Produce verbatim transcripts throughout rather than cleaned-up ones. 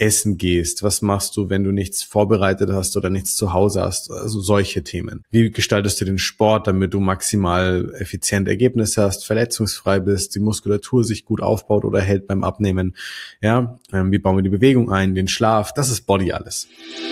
essen gehst? Was machst du, wenn du nichts vorbereitet hast oder nichts zu Hause hast? Also solche Themen. Wie gestaltest du den Sport, damit du maximal effizient Ergebnisse hast, verletzungsfrei bist, die Muskulatur sich gut aufbaut oder hält beim Abnehmen? Ja, ähm, wie bauen wir die Bewegung ein, den Schlaf? Das ist Body alles.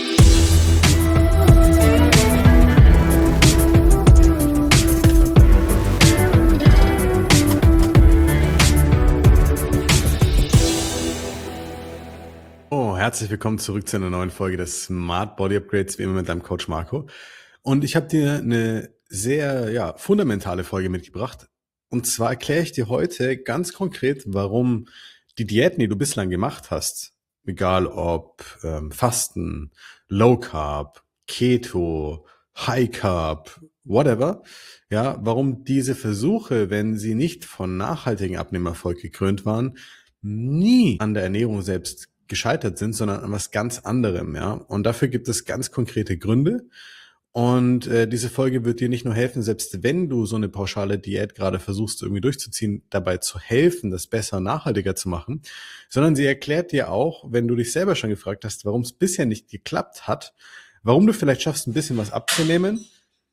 Oh, herzlich willkommen zurück zu einer neuen Folge des Smart Body Upgrades, wie immer mit deinem Coach Marco. Und ich habe dir eine sehr ja, fundamentale Folge mitgebracht. Und zwar erkläre ich dir heute ganz konkret, warum die Diäten, die du bislang gemacht hast, egal ob ähm, Fasten, Low Carb, Keto, High Carb, whatever, ja, warum diese Versuche, wenn sie nicht von nachhaltigen Abnehmerfolg gekrönt waren, nie an der Ernährung selbst gescheitert sind, sondern an was ganz anderem, ja. Und dafür gibt es ganz konkrete Gründe. Und äh, diese Folge wird dir nicht nur helfen, selbst wenn du so eine pauschale Diät gerade versuchst irgendwie durchzuziehen, dabei zu helfen, das besser und nachhaltiger zu machen, sondern sie erklärt dir auch, wenn du dich selber schon gefragt hast, warum es bisher nicht geklappt hat, warum du vielleicht schaffst, ein bisschen was abzunehmen.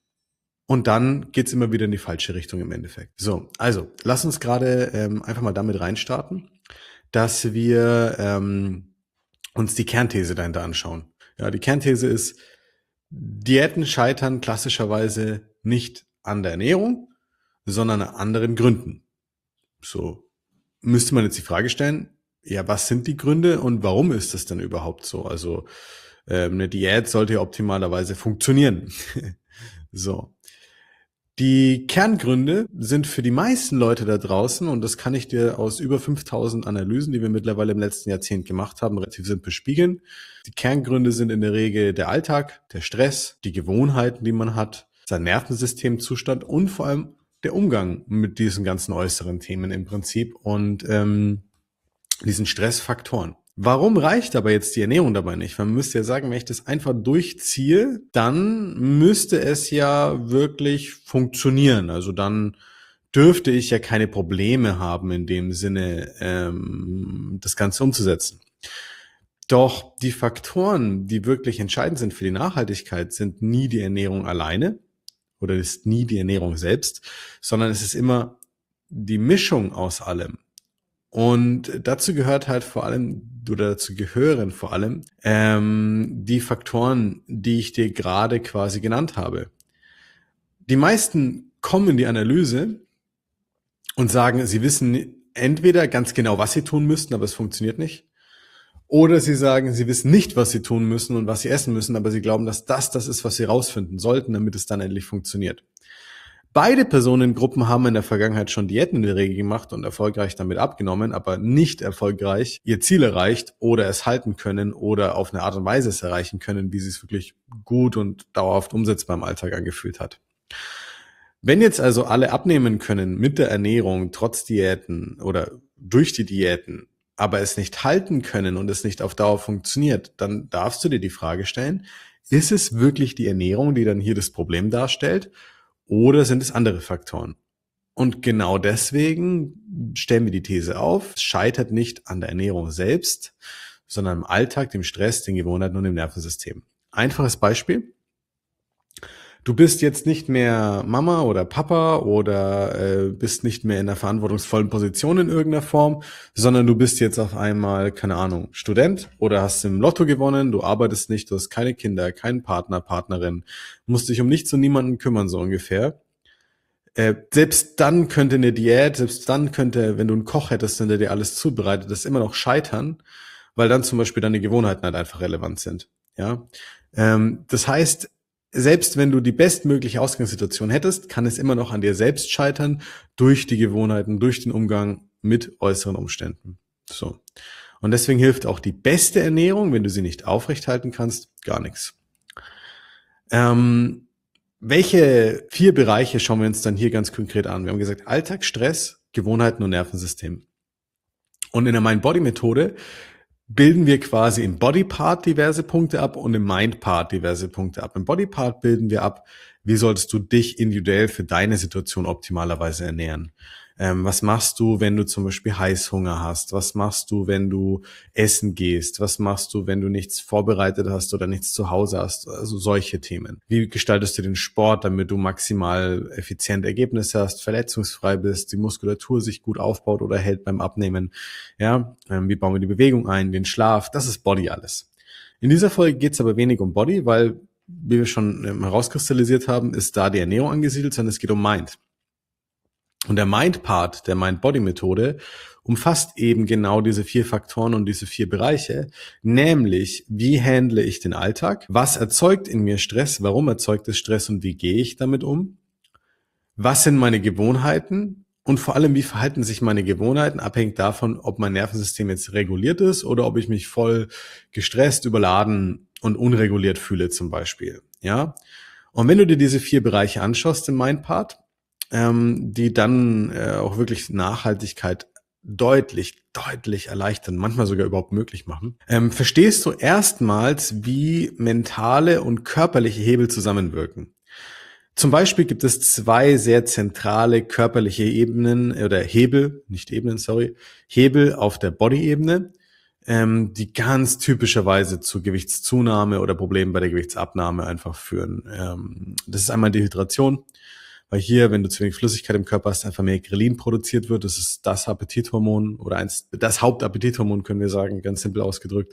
Und dann geht's immer wieder in die falsche Richtung im Endeffekt. So, also lass uns gerade ähm, einfach mal damit reinstarten, dass wir ähm, uns die Kernthese dahinter anschauen. Ja, die Kernthese ist, Diäten scheitern klassischerweise nicht an der Ernährung, sondern an anderen Gründen. So müsste man jetzt die Frage stellen, ja, was sind die Gründe und warum ist das denn überhaupt so? Also ähm, eine Diät sollte ja optimalerweise funktionieren. So. Die Kerngründe sind für die meisten Leute da draußen, und das kann ich dir aus über fünftausend Analysen, die wir mittlerweile im letzten Jahrzehnt gemacht haben, relativ simpel spiegeln. Die Kerngründe sind in der Regel der Alltag, der Stress, die Gewohnheiten, die man hat, sein Nervensystemzustand und vor allem der Umgang mit diesen ganzen äußeren Themen im Prinzip und ähm, diesen Stressfaktoren. Warum reicht aber jetzt die Ernährung dabei nicht? Man müsste ja sagen, wenn ich das einfach durchziehe, dann müsste es ja wirklich funktionieren. Also dann dürfte ich ja keine Probleme haben, in dem Sinne ähm, das Ganze umzusetzen. Doch die Faktoren, die wirklich entscheidend sind für die Nachhaltigkeit, sind nie die Ernährung alleine oder ist nie die Ernährung selbst, sondern es ist immer die Mischung aus allem. Und dazu gehört halt vor allem, oder dazu gehören vor allem, ähm, die Faktoren, die ich dir gerade quasi genannt habe. Die meisten kommen in die Analyse und sagen, sie wissen entweder ganz genau, was sie tun müssten, aber es funktioniert nicht. Oder sie sagen, sie wissen nicht, was sie tun müssen und was sie essen müssen, aber sie glauben, dass das das ist, was sie rausfinden sollten, damit es dann endlich funktioniert. Beide Personengruppen haben in der Vergangenheit schon Diäten in der Regel gemacht und erfolgreich damit abgenommen, aber nicht erfolgreich ihr Ziel erreicht oder es halten können oder auf eine Art und Weise es erreichen können, wie sie es wirklich gut und dauerhaft umsetzbar im Alltag angefühlt hat. Wenn jetzt also alle abnehmen können mit der Ernährung trotz Diäten oder durch die Diäten, aber es nicht halten können und es nicht auf Dauer funktioniert, dann darfst du dir die Frage stellen, ist es wirklich die Ernährung, die dann hier das Problem darstellt? Oder sind es andere Faktoren? Und genau deswegen stellen wir die These auf, es scheitert nicht an der Ernährung selbst, sondern im Alltag, dem Stress, den Gewohnheiten und dem Nervensystem. Einfaches Beispiel. Du bist jetzt nicht mehr Mama oder Papa oder äh, bist nicht mehr in einer verantwortungsvollen Position in irgendeiner Form, sondern du bist jetzt auf einmal, keine Ahnung, Student oder hast im Lotto gewonnen, du arbeitest nicht, du hast keine Kinder, keinen Partner, Partnerin, musst dich um nichts und niemanden kümmern, so ungefähr. Äh, selbst dann könnte eine Diät, selbst dann könnte, wenn du einen Koch hättest, der dir alles zubereitet, das immer noch scheitern, weil dann zum Beispiel deine Gewohnheiten halt einfach relevant sind. Ja, ähm, das heißt, selbst wenn du die bestmögliche Ausgangssituation hättest, kann es immer noch an dir selbst scheitern, durch die Gewohnheiten, durch den Umgang mit äußeren Umständen. So. Und deswegen hilft auch die beste Ernährung, wenn du sie nicht aufrechthalten kannst, gar nichts. Ähm, welche vier Bereiche schauen wir uns dann hier ganz konkret an? Wir haben gesagt, Alltag, Stress, Gewohnheiten und Nervensystem. Und in der Mind-Body-Methode bilden wir quasi im Body-Part diverse Punkte ab und im Mind-Part diverse Punkte ab. Im Body-Part bilden wir ab, wie solltest du dich individuell für deine Situation optimalerweise ernähren? Ähm, was machst du, wenn du zum Beispiel Heißhunger hast? Was machst du, wenn du essen gehst? Was machst du, wenn du nichts vorbereitet hast oder nichts zu Hause hast? Also solche Themen. Wie gestaltest du den Sport, damit du maximal effizient Ergebnisse hast, verletzungsfrei bist, die Muskulatur sich gut aufbaut oder hält beim Abnehmen? Ja, ähm, wie bauen wir die Bewegung ein, den Schlaf? Das ist Body alles. In dieser Folge geht es aber wenig um Body, weil, wie wir schon ähm, herauskristallisiert haben, ist da die Ernährung angesiedelt, sondern es geht um Mind. Und der Mind-Part der Mind-Body-Methode umfasst eben genau diese vier Faktoren und diese vier Bereiche, nämlich wie handle ich den Alltag, was erzeugt in mir Stress, warum erzeugt es Stress und wie gehe ich damit um, was sind meine Gewohnheiten und vor allem, wie verhalten sich meine Gewohnheiten, abhängig davon, ob mein Nervensystem jetzt reguliert ist oder ob ich mich voll gestresst, überladen und unreguliert fühle zum Beispiel. Ja. Und wenn du dir diese vier Bereiche anschaust im Mind-Part, ähm, die dann äh, auch wirklich Nachhaltigkeit deutlich, deutlich erleichtern, manchmal sogar überhaupt möglich machen, ähm, verstehst du erstmals, wie mentale und körperliche Hebel zusammenwirken. Zum Beispiel gibt es zwei sehr zentrale körperliche Ebenen oder Hebel, nicht Ebenen, sorry, Hebel auf der Body-Ebene, ähm, die ganz typischerweise zu Gewichtszunahme oder Problemen bei der Gewichtsabnahme einfach führen. Ähm, das ist einmal die Hydration. Weil hier, wenn du zu wenig Flüssigkeit im Körper hast, einfach mehr Grelin produziert wird. Das ist das Appetithormon oder eins, das Hauptappetithormon, können wir sagen, ganz simpel ausgedrückt.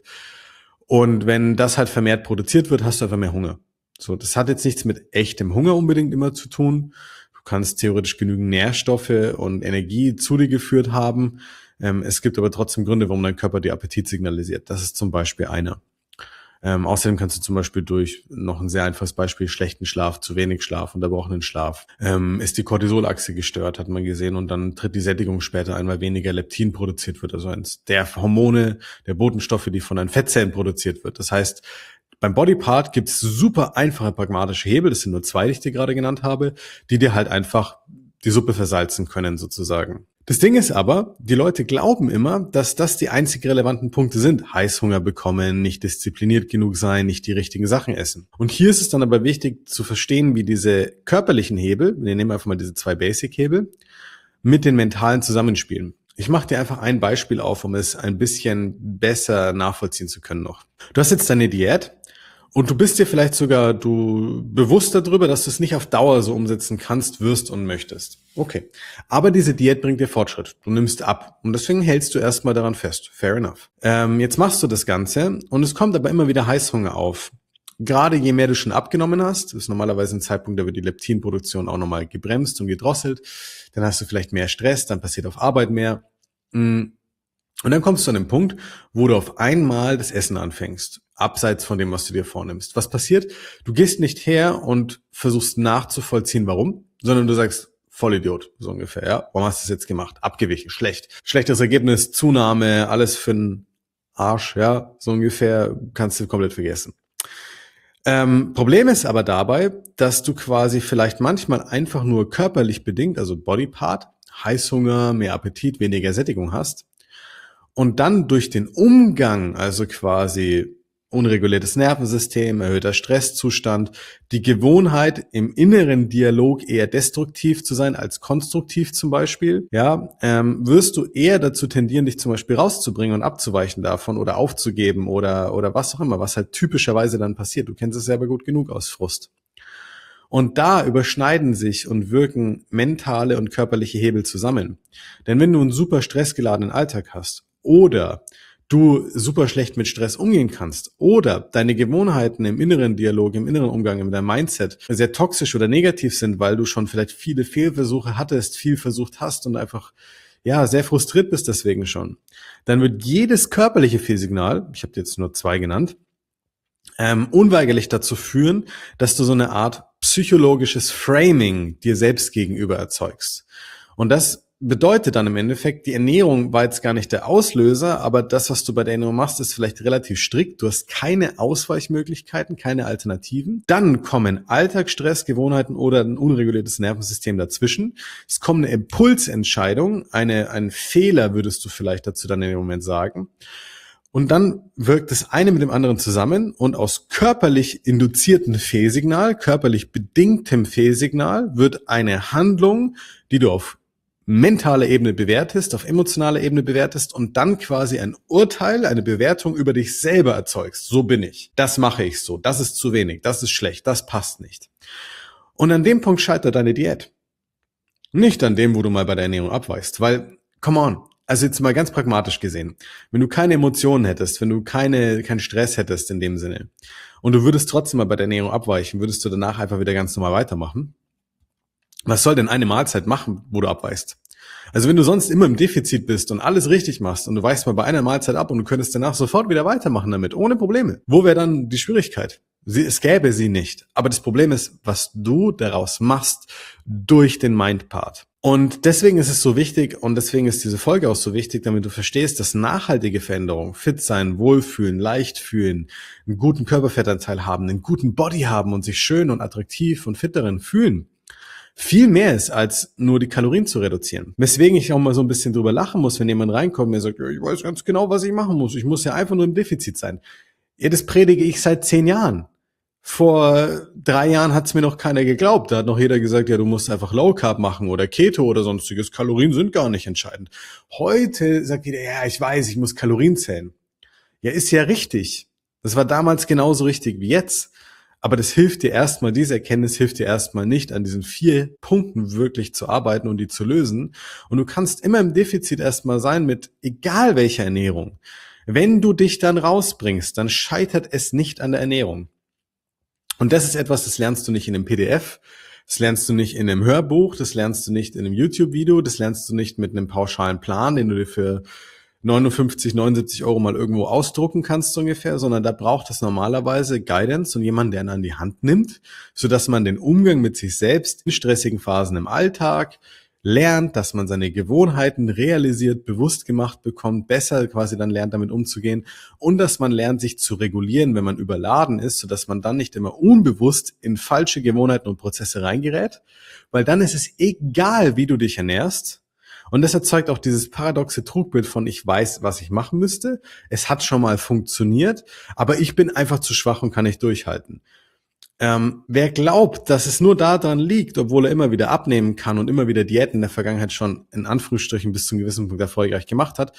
Und wenn das halt vermehrt produziert wird, hast du einfach mehr Hunger. So, das hat jetzt nichts mit echtem Hunger unbedingt immer zu tun. Du kannst theoretisch genügend Nährstoffe und Energie zu dir geführt haben. Ähm, es gibt aber trotzdem Gründe, warum dein Körper dir Appetit signalisiert. Das ist zum Beispiel einer. Ähm, außerdem kannst du zum Beispiel durch noch ein sehr einfaches Beispiel schlechten Schlaf, zu wenig Schlaf, unterbrochenen Schlaf, ähm, ist die Cortisolachse gestört, hat man gesehen, und dann tritt die Sättigung später ein, weil weniger Leptin produziert wird, also eins der Hormone, der Botenstoffe, die von deinen Fettzellen produziert wird. Das heißt, beim Bodypart gibt es super einfache pragmatische Hebel, das sind nur zwei, die ich dir gerade genannt habe, die dir halt einfach die Suppe versalzen können sozusagen. Das Ding ist aber, die Leute glauben immer, dass das die einzig relevanten Punkte sind. Heißhunger bekommen, nicht diszipliniert genug sein, nicht die richtigen Sachen essen. Und hier ist es dann aber wichtig zu verstehen, wie diese körperlichen Hebel, wir nehmen einfach mal diese zwei Basic-Hebel, mit den mentalen zusammenspielen. Ich mache dir einfach ein Beispiel auf, um es ein bisschen besser nachvollziehen zu können noch. Du hast jetzt deine Diät. Und du bist dir vielleicht sogar du bewusst darüber, dass du es nicht auf Dauer so umsetzen kannst, wirst und möchtest. Okay. Aber diese Diät bringt dir Fortschritt. Du nimmst ab. Und deswegen hältst du erstmal daran fest. Fair enough. Ähm, jetzt machst du das Ganze und es kommt aber immer wieder Heißhunger auf. Gerade je mehr du schon abgenommen hast, ist normalerweise ein Zeitpunkt, da wird die Leptinproduktion auch nochmal gebremst und gedrosselt. Dann hast du vielleicht mehr Stress, dann passiert auf Arbeit mehr. Und dann kommst du an den Punkt, wo du auf einmal das Essen anfängst. Abseits von dem, was du dir vornimmst. Was passiert? Du gehst nicht her und versuchst nachzuvollziehen, warum, sondern du sagst, Vollidiot, so ungefähr, ja. Warum hast du das jetzt gemacht? Abgewichen, schlecht. Schlechtes Ergebnis, Zunahme, alles für den Arsch, ja. So ungefähr, kannst du komplett vergessen. Ähm, Problem ist aber dabei, dass du quasi vielleicht manchmal einfach nur körperlich bedingt, also Bodypart, Heißhunger, mehr Appetit, weniger Sättigung hast. Und dann durch den Umgang, also quasi unreguliertes Nervensystem, erhöhter Stresszustand, die Gewohnheit, im inneren Dialog eher destruktiv zu sein als konstruktiv zum Beispiel, ja, ähm, wirst du eher dazu tendieren, dich zum Beispiel rauszubringen und abzuweichen davon oder aufzugeben oder oder was auch immer, was halt typischerweise dann passiert. Du kennst es selber gut genug aus Frust. Und da überschneiden sich und wirken mentale und körperliche Hebel zusammen. Denn wenn du einen super stressgeladenen Alltag hast oder du super schlecht mit Stress umgehen kannst oder deine Gewohnheiten im inneren Dialog, im inneren Umgang, in deinem Mindset sehr toxisch oder negativ sind, weil du schon vielleicht viele Fehlversuche hattest, viel versucht hast und einfach ja sehr frustriert bist deswegen schon, dann wird jedes körperliche Fehlsignal, ich habe dir jetzt nur zwei genannt, ähm, unweigerlich dazu führen, dass du so eine Art psychologisches Framing dir selbst gegenüber erzeugst. Und das bedeutet dann im Endeffekt, die Ernährung war jetzt gar nicht der Auslöser, aber das, was du bei der Ernährung machst, ist vielleicht relativ strikt. Du hast keine Ausweichmöglichkeiten, keine Alternativen. Dann kommen Alltagsstress, Gewohnheiten oder ein unreguliertes Nervensystem dazwischen. Es kommt eine Impulsentscheidung, eine, ein Fehler würdest du vielleicht dazu dann in dem Moment sagen. Und dann wirkt das eine mit dem anderen zusammen und aus körperlich induziertem Fehlsignal, körperlich bedingtem Fehlsignal wird eine Handlung, die du auf mentaler Ebene bewertest, auf emotionaler Ebene bewertest und dann quasi ein Urteil, eine Bewertung über dich selber erzeugst. So bin ich. Das mache ich so. Das ist zu wenig. Das ist schlecht. Das passt nicht. Und an dem Punkt scheitert deine Diät. Nicht an dem, wo du mal bei der Ernährung abweichst. Weil, come on, also jetzt mal ganz pragmatisch gesehen, wenn du keine Emotionen hättest, wenn du keine, keinen Stress hättest in dem Sinne und du würdest trotzdem mal bei der Ernährung abweichen, würdest du danach einfach wieder ganz normal weitermachen? Was soll denn eine Mahlzeit machen, wo du abweichst? Also wenn du sonst immer im Defizit bist und alles richtig machst und du weichst mal bei einer Mahlzeit ab und du könntest danach sofort wieder weitermachen damit, ohne Probleme. Wo wäre dann die Schwierigkeit? Sie, es gäbe sie nicht. Aber das Problem ist, was du daraus machst durch den Mind-Part. Und deswegen ist es so wichtig und deswegen ist diese Folge auch so wichtig, damit du verstehst, dass nachhaltige Veränderung, fit sein, wohlfühlen, leicht fühlen, einen guten Körperfettanteil haben, einen guten Body haben und sich schön und attraktiv und fit darin fühlen, viel mehr ist, als nur die Kalorien zu reduzieren. Weswegen ich auch mal so ein bisschen drüber lachen muss, wenn jemand reinkommt und mir sagt, ja, ich weiß ganz genau, was ich machen muss. Ich muss ja einfach nur im Defizit sein. Ja, das predige ich seit zehn Jahren. Vor drei Jahren hat es mir noch keiner geglaubt. Da hat noch jeder gesagt, ja, du musst einfach Low Carb machen oder Keto oder sonstiges. Kalorien sind gar nicht entscheidend. Heute sagt jeder, ja, ich weiß, ich muss Kalorien zählen. Ja, ist ja richtig. Das war damals genauso richtig wie jetzt. Aber das hilft dir erstmal, diese Erkenntnis hilft dir erstmal nicht, an diesen vier Punkten wirklich zu arbeiten und die zu lösen. Und du kannst immer im Defizit erstmal sein mit egal welcher Ernährung. Wenn du dich dann rausbringst, dann scheitert es nicht an der Ernährung. Und das ist etwas, das lernst du nicht in einem P D F, das lernst du nicht in einem Hörbuch, das lernst du nicht in einem YouTube-Video, das lernst du nicht mit einem pauschalen Plan, den du dir für neunundfünfzig, neunundsiebzig Euro mal irgendwo ausdrucken kannst so ungefähr, sondern da braucht es normalerweise Guidance und jemanden, der ihn an die Hand nimmt, sodass man den Umgang mit sich selbst in stressigen Phasen im Alltag lernt, dass man seine Gewohnheiten realisiert, bewusst gemacht bekommt, besser quasi dann lernt, damit umzugehen und dass man lernt, sich zu regulieren, wenn man überladen ist, sodass man dann nicht immer unbewusst in falsche Gewohnheiten und Prozesse reingerät, weil dann ist es egal, wie du dich ernährst. Und das erzeugt auch dieses paradoxe Trugbild von ich weiß, was ich machen müsste. Es hat schon mal funktioniert, aber ich bin einfach zu schwach und kann nicht durchhalten. Ähm, wer glaubt, dass es nur daran liegt, obwohl er immer wieder abnehmen kann und immer wieder Diäten in der Vergangenheit schon in Anführungsstrichen bis zu einem gewissen Punkt erfolgreich gemacht hat,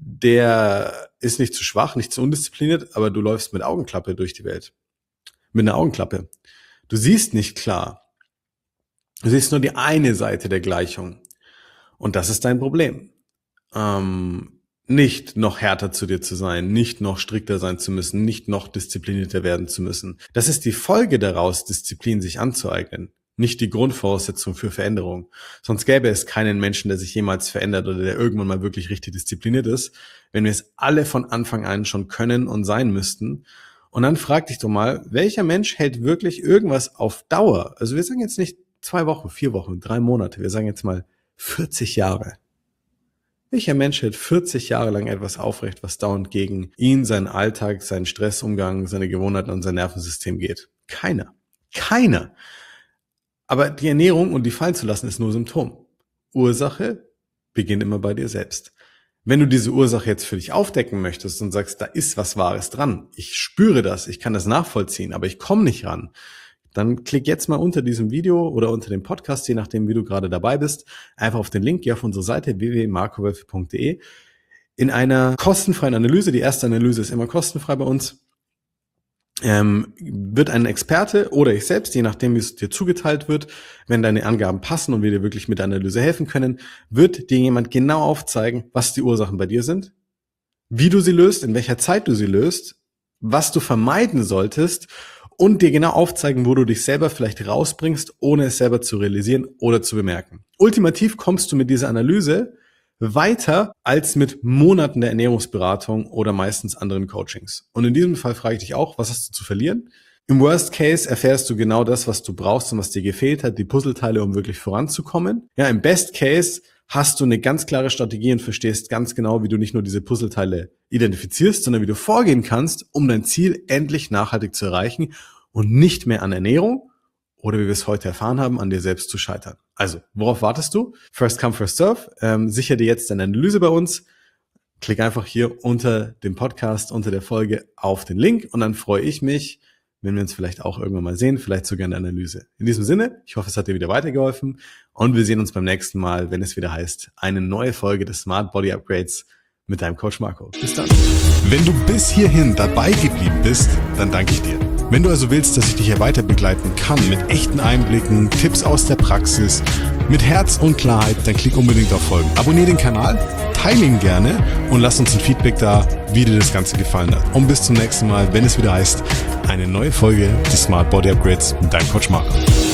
der ist nicht zu schwach, nicht zu undiszipliniert, aber du läufst mit Augenklappe durch die Welt. Mit einer Augenklappe. Du siehst nicht klar. Du siehst nur die eine Seite der Gleichung. Und das ist dein Problem. Ähm, nicht noch härter zu dir zu sein, nicht noch strikter sein zu müssen, nicht noch disziplinierter werden zu müssen. Das ist die Folge daraus, Disziplin sich anzueignen. Nicht die Grundvoraussetzung für Veränderung. Sonst gäbe es keinen Menschen, der sich jemals verändert oder der irgendwann mal wirklich richtig diszipliniert ist, wenn wir es alle von Anfang an schon können und sein müssten. Und dann frag dich doch mal, welcher Mensch hält wirklich irgendwas auf Dauer? Also wir sagen jetzt nicht zwei Wochen, vier Wochen, drei Monate, wir sagen jetzt mal vierzig Jahre. Welcher Mensch hält vierzig Jahre lang etwas aufrecht, was dauernd gegen ihn, seinen Alltag, seinen Stressumgang, seine Gewohnheiten und sein Nervensystem geht? Keiner. Keiner. Aber die Ernährung und die fallen zu lassen ist nur Symptom. Ursache beginnt immer bei dir selbst. Wenn du diese Ursache jetzt für dich aufdecken möchtest und sagst, da ist was Wahres dran, ich spüre das, ich kann das nachvollziehen, aber ich komme nicht ran, dann klick jetzt mal unter diesem Video oder unter dem Podcast, je nachdem, wie du gerade dabei bist, einfach auf den Link, geh auf unsere Seite w w w punkt marco wölfe punkt de. In einer kostenfreien Analyse, die erste Analyse ist immer kostenfrei bei uns, ähm, wird ein Experte oder ich selbst, je nachdem, wie es dir zugeteilt wird, wenn deine Angaben passen und wir dir wirklich mit der Analyse helfen können, wird dir jemand genau aufzeigen, was die Ursachen bei dir sind, wie du sie löst, in welcher Zeit du sie löst, was du vermeiden solltest und dir genau aufzeigen, wo du dich selber vielleicht rausbringst, ohne es selber zu realisieren oder zu bemerken. Ultimativ kommst du mit dieser Analyse weiter als mit Monaten der Ernährungsberatung oder meistens anderen Coachings. Und in diesem Fall frage ich dich auch, was hast du zu verlieren? Im Worst Case erfährst du genau das, was du brauchst und was dir gefehlt hat, die Puzzleteile, um wirklich voranzukommen. Ja, im Best Case hast du eine ganz klare Strategie und verstehst ganz genau, wie du nicht nur diese Puzzleteile identifizierst, sondern wie du vorgehen kannst, um dein Ziel endlich nachhaltig zu erreichen und nicht mehr an Ernährung oder wie wir es heute erfahren haben, an dir selbst zu scheitern. Also, worauf wartest du? First come, first serve. Ähm, sicher dir jetzt deine Analyse bei uns. klick einfach hier unter dem Podcast, unter der Folge auf den Link und dann freue ich mich, wenn wir uns vielleicht auch irgendwann mal sehen, vielleicht sogar in der Analyse. In diesem Sinne, ich hoffe, es hat dir wieder weitergeholfen und wir sehen uns beim nächsten Mal, wenn es wieder heißt, eine neue Folge des Smart Body Upgrades mit deinem Coach Marco. Bis dann. Wenn du bis hierhin dabei geblieben bist, dann danke ich dir. Wenn du also willst, dass ich dich hier weiter begleiten kann mit echten Einblicken, Tipps aus der Praxis, mit Herz und Klarheit, dann klick unbedingt auf Folgen. Abonnier den Kanal, teile ihn gerne und lass uns ein Feedback da, wie dir das Ganze gefallen hat. Und bis zum nächsten Mal, wenn es wieder heißt, eine neue Folge des Smart Body Upgrades mit deinem Coach Marco.